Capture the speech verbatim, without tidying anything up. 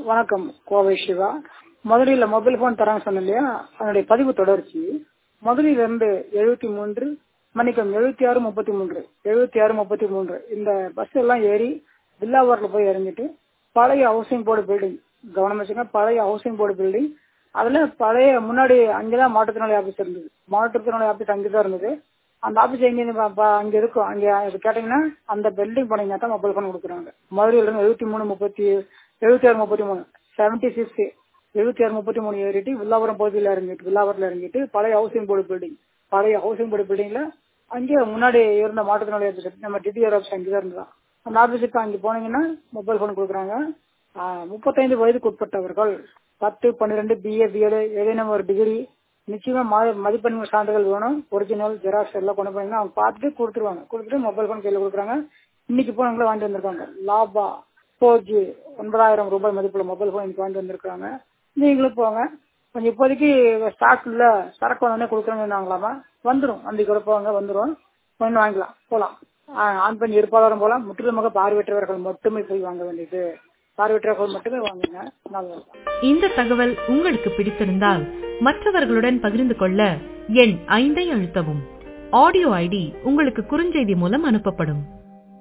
வணக்கம். கோவை சிவா. மதுரையில mobile phone தராங்க சொன்னேன் இல்லையா, அதனுடைய பதிவு தொடர்ச்சி. மதுரையில இருந்து எழுபத்தி மூன்று மணிக்கம் எழுபத்தி ஆறு முப்பத்தி மூன்று எழுபத்தி ஆறு முப்பத்தி மூன்று இந்த பஸ் எல்லாம் ஏறி வில்லாவூர்ல போய் இறங்கிட்டு பழைய ஹவுசிங் போர்டு பில்டிங், கவனம் வச்சுங்க, பழைய ஹவுசிங் போர்டு பில்டிங். அதுல பழைய முன்னாடி அங்கேதான் மாற்றுத்திறனாளி ஆபீஸ் இருந்தது. மாற்றுத்திறனாளி ஆபீஸ் அங்கேதான் இருந்தது. அந்த ஆபீஸ் எங்க அங்க இருக்கும். அங்க கேட்டீங்கன்னா அந்த பில்டிங் போனீங்கன்னா தான் மொபைல் போன் கொடுக்குறாங்க. மதுரையில இருந்து எழுபத்தி மூணு முப்பத்தி எழுபத்தி ஆறு முப்பத்தி மூணு செவன்டி சிக்ஸ் எழுபத்தி ஆறு முப்பத்தி மூணு ஏறிட்டு வில்லாபுரம் பகுதியில் இறங்கிட்டு வில்லாபுரத்துல இறங்கிட்டு பழைய ஹவுசிங் போர்டு பில்டிங் பழைய ஹவுசிங் போர்டு பில்டிங்ல அங்கே முன்னாடி இருந்த மாற்றுத்திறனாளி ஆபீஸ் நம்ம டிடிஆர் ஆபீஸ் அங்கேதான் இருந்தான். அந்த ஆபீஸுக்கு அங்கே போனீங்கன்னா மொபைல் போன் கொடுக்குறாங்க. முப்பத்தைந்து வயதுக்கு உட்பட்டவர்கள் பத்து பன்னிரெண்டு பிஏ பிஎட் ஏதேனும் ஒரு டிகிரி நிச்சயமா மதிப்பெண் சான்றிதழ் வேணும். ஒரிஜினல் ஜெராக்ஸ் எல்லாம் கொண்டு போனீங்கன்னா அவங்க பார்த்துட்டு கொடுத்துருவாங்க. கொடுத்துட்டு மொபைல் போன் கையில் கொடுக்குறாங்க. இன்னைக்கு போனவங்களே வாங்கிட்டு வந்திருக்காங்க. லாபா போர் ஜி ஒன்பதாயிரம் ரூபாய் மதிப்புள்ள மொபைல் போன் இன்னைக்கு வாங்கிட்டு வந்திருக்காங்க. நீங்களும் போங்க. கொஞ்சம் இப்போதைக்கு ஸ்டாக் இல்ல, சரக்கு வந்தோடனே கொடுக்குறாங்களாமா, வந்துடும். அந்த கூட போவாங்க, வந்துடும். கொஞ்சம் வாங்கிக்கலாம், போலாம். ஆண் பெண் இருப்பாளரும் போலாம். முற்றிலுமாக பார்வையற்றவர்கள் மட்டுமே போய் வாங்க வேண்டியது. பார்வையற்றவர்கள் மட்டுமே வாங்குங்க. நல்லது. இந்த தகவல் உங்களுக்கு பிடித்திருந்தால் மற்றவர்களுடன் பகிர்ந்து கொள்ள எண் ஐந்தை அழுத்தவும். ஆடியோ ஐடி உங்களுக்கு குறுஞ்செய்தி மூலம் அனுப்பப்படும்.